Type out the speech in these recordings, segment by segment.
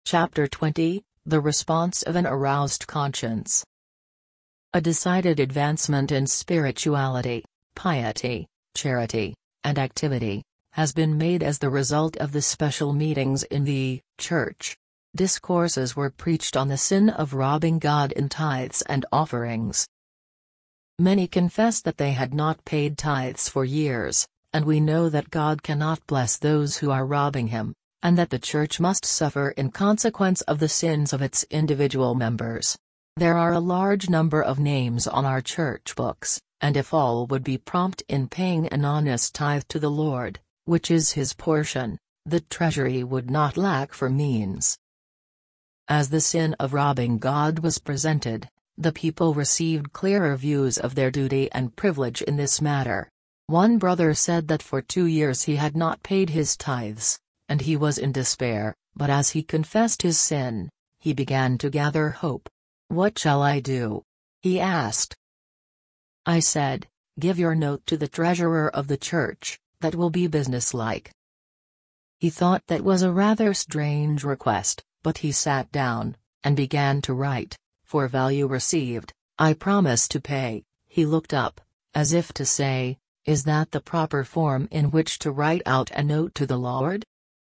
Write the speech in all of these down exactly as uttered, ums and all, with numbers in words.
Chapter twenty, The Response of an Aroused Conscience. A decided advancement in spirituality, piety, charity, and activity has been made as the result of the special meetings in the Church. Discourses were preached on the sin of robbing God in tithes and offerings. Many confessed that they had not paid tithes for years, and we know that God cannot bless those who are robbing him, and that the Church must suffer in consequence of the sins of its individual members. There are a large number of names on our church books, and if all would be prompt in paying an honest tithe to the Lord, which is his portion, the treasury would not lack for means. As the sin of robbing God was presented, the people received clearer views of their duty and privilege in this matter. One brother said that for two years he had not paid his tithes, and he was in despair, but as he confessed his sin, he began to gather hope. "What shall I do?" he asked. I said, "Give your note to the treasurer of the church, that will be businesslike." He thought that was a rather strange request, but he sat down, and began to write, "For value received, I promise to pay." He looked up, as if to say, "Is that the proper form in which to write out a note to the Lord?"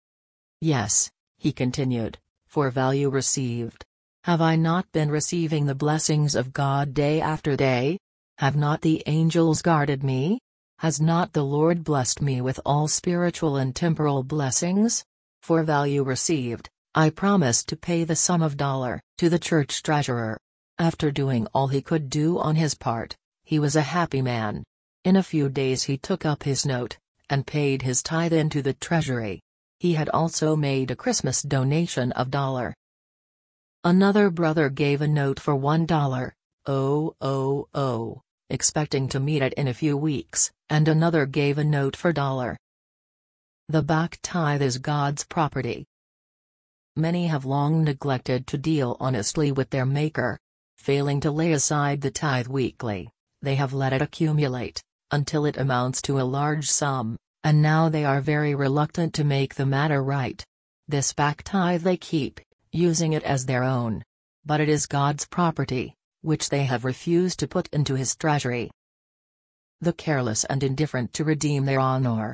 "Yes," he continued, "for value received. Have I not been receiving the blessings of God day after day? Have not the angels guarded me? Has not the Lord blessed me with all spiritual and temporal blessings? For value received, I promise to pay the sum of dollar to the church treasurer." After doing all he could do on his part, he was a happy man. In a few days he took up his note, and paid his tithe into the treasury. He had also made a Christmas donation of dollar. Another brother gave a note for one dollar, oh, oh, oh, expecting to meet it in a few weeks, and another gave a note for dollar. The back tithe is God's property. Many have long neglected to deal honestly with their Maker. Failing to lay aside the tithe weekly, they have let it accumulate, until it amounts to a large sum, and now they are very reluctant to make the matter right. This back tithe they keep, using it as their own. But it is God's property, which they have refused to put into his treasury. The careless and indifferent to redeem their honor.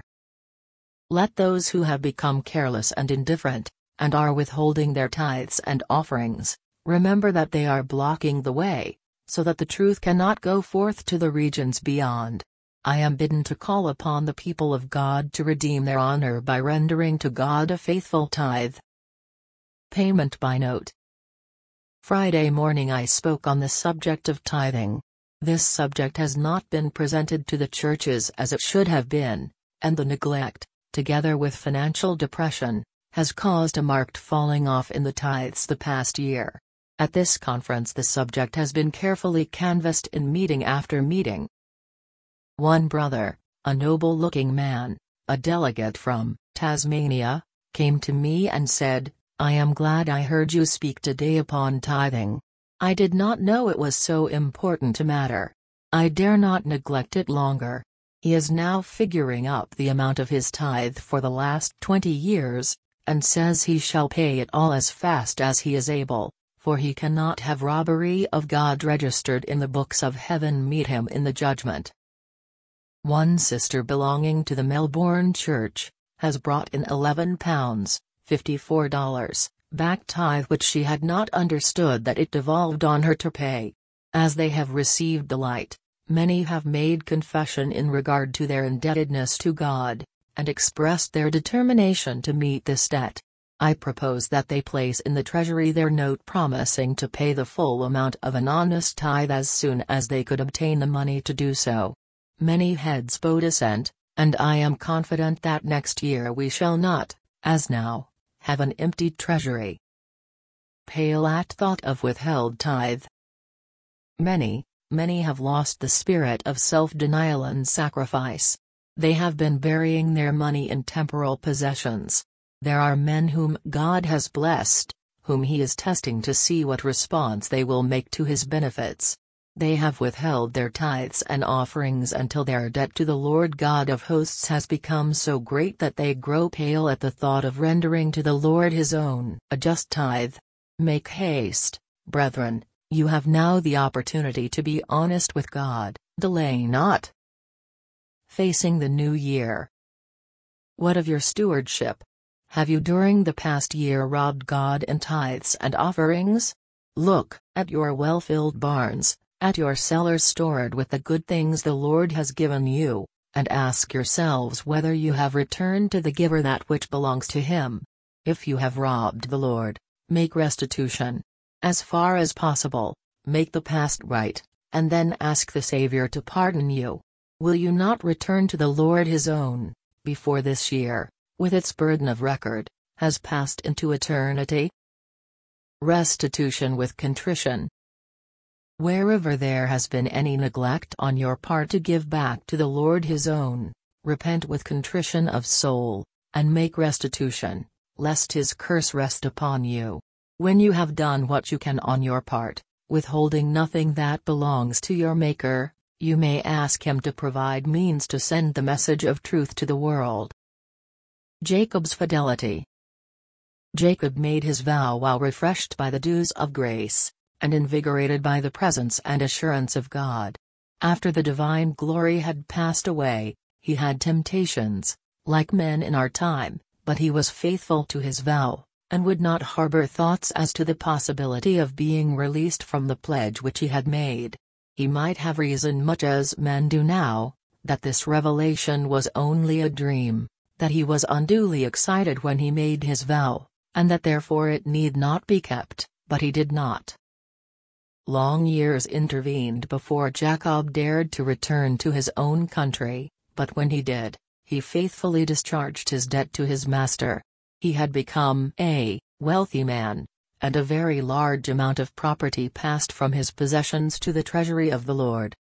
Let those who have become careless and indifferent, and are withholding their tithes and offerings, remember that they are blocking the way, so that the truth cannot go forth to the regions beyond. I am bidden to call upon the people of God to redeem their honor by rendering to God a faithful tithe. Payment by note. Friday morning I spoke on the subject of tithing. This subject has not been presented to the churches as it should have been, and the neglect, together with financial depression, has caused a marked falling off in the tithes the past year. At this conference the subject has been carefully canvassed in meeting after meeting. One brother, a noble-looking man, a delegate from Tasmania, came to me and said, "I am glad I heard you speak today upon tithing. I did not know it was so important a matter. I dare not neglect it longer." He is now figuring up the amount of his tithe for the last twenty years, and says he shall pay it all as fast as he is able, for he cannot have robbery of God registered in the books of heaven meet him in the judgment. One sister belonging to the Melbourne Church has brought in eleven pounds, fifty-four dollars, back tithe which she had not understood that it devolved on her to pay. As they have received the light, many have made confession in regard to their indebtedness to God, and expressed their determination to meet this debt. I propose that they place in the treasury their note promising to pay the full amount of an honest tithe as soon as they could obtain the money to do so. Many heads bowed assent, and I am confident that next year we shall not, as now, have an empty treasury. Pale at thought of withheld tithe. Many, many have lost the spirit of self-denial and sacrifice. They have been burying their money in temporal possessions. There are men whom God has blessed, whom he is testing to see what response they will make to his benefits. They have withheld their tithes and offerings until their debt to the Lord God of hosts has become so great that they grow pale at the thought of rendering to the Lord his own a just tithe. Make haste, brethren, you have now the opportunity to be honest with God, delay not. Facing the new year. What of your stewardship? Have you during the past year robbed God in tithes and offerings? Look at your well-filled barns, at your cellars stored with the good things the Lord has given you, and ask yourselves whether you have returned to the giver that which belongs to him. If you have robbed the Lord, make restitution. As far as possible, make the past right, and then ask the Savior to pardon you. Will you not return to the Lord his own, before this year, with its burden of record, has passed into eternity? Restitution with contrition. Wherever there has been any neglect on your part to give back to the Lord his own, repent with contrition of soul, and make restitution, lest his curse rest upon you. When you have done what you can on your part, withholding nothing that belongs to your Maker, you may ask him to provide means to send the message of truth to the world. Jacob's fidelity. Jacob made his vow while refreshed by the dews of grace, and invigorated by the presence and assurance of God. After the divine glory had passed away, he had temptations, like men in our time, but he was faithful to his vow, and would not harbor thoughts as to the possibility of being released from the pledge which he had made. He might have reasoned much as men do now, that this revelation was only a dream, that he was unduly excited when he made his vow, and that therefore it need not be kept, but he did not. Long years intervened before Jacob dared to return to his own country, but when he did, he faithfully discharged his debt to his master. He had become a wealthy man, and a very large amount of property passed from his possessions to the treasury of the Lord.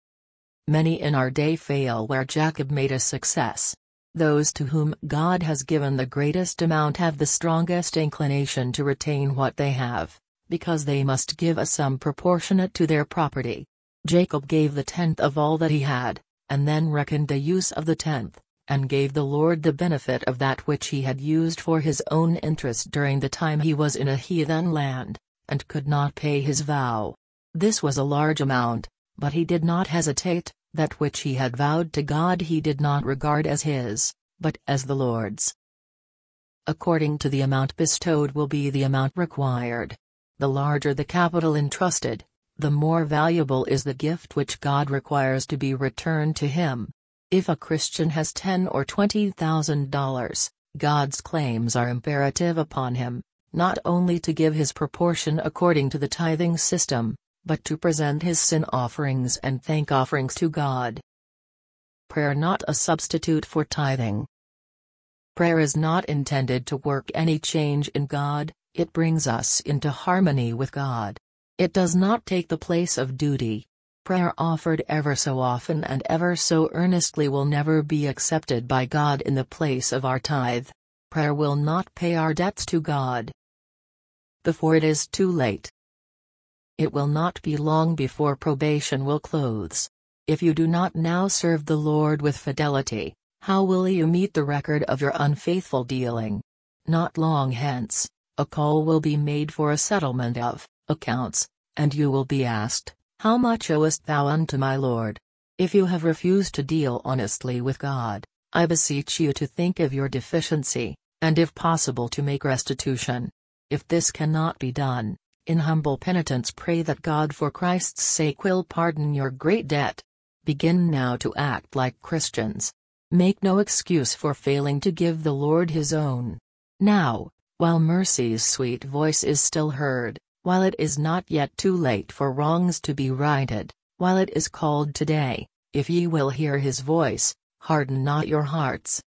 Many in our day fail where Jacob made a success. Those to whom God has given the greatest amount have the strongest inclination to retain what they have, because they must give a sum proportionate to their property. Jacob gave the tenth of all that he had, and then reckoned the use of the tenth, and gave the Lord the benefit of that which he had used for his own interest during the time he was in a heathen land, and could not pay his vow. This was a large amount, but he did not hesitate. That which he had vowed to God he did not regard as his, but as the Lord's. According to the amount bestowed will be the amount required. The larger the capital entrusted, the more valuable is the gift which God requires to be returned to him. If a Christian has ten or twenty thousand dollars, God's claims are imperative upon him, not only to give his proportion according to the tithing system, but to present his sin offerings and thank offerings to God. Prayer not a substitute for tithing. Prayer is not intended to work any change in God, it brings us into harmony with God. It does not take the place of duty. Prayer offered ever so often and ever so earnestly will never be accepted by God in the place of our tithe. Prayer will not pay our debts to God before it is too late. It will not be long before probation will close. If you do not now serve the Lord with fidelity, how will you meet the record of your unfaithful dealing? Not long hence, a call will be made for a settlement of accounts, and you will be asked, "How much owest thou unto my Lord?" If you have refused to deal honestly with God, I beseech you to think of your deficiency, and if possible to make restitution. If this cannot be done, in humble penitence pray that God for Christ's sake will pardon your great debt. Begin now to act like Christians. Make no excuse for failing to give the Lord his own. Now, while mercy's sweet voice is still heard, while it is not yet too late for wrongs to be righted, while it is called today, if ye will hear his voice, harden not your hearts.